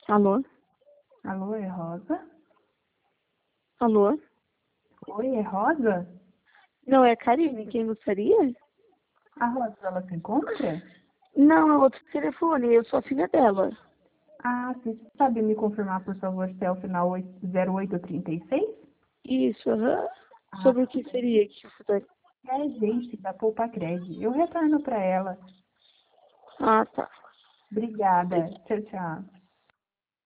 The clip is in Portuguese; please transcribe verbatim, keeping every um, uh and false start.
Alô? Alô, é Rosa? Alô? Oi, é Rosa? Não, é a Karine. Quem gostaria? A Rosa, ela se encontra? Não, é outro telefone. Eu sou a filha dela. Ah, você sabe me confirmar, por favor, se é o final zero oito trinta e seis? Isso, aham. Ah, Sobre o que seria que você tá... é a gente da Poupa Cred. Eu retorno para ela. Ah, tá. Obrigada. Tchau, tchau.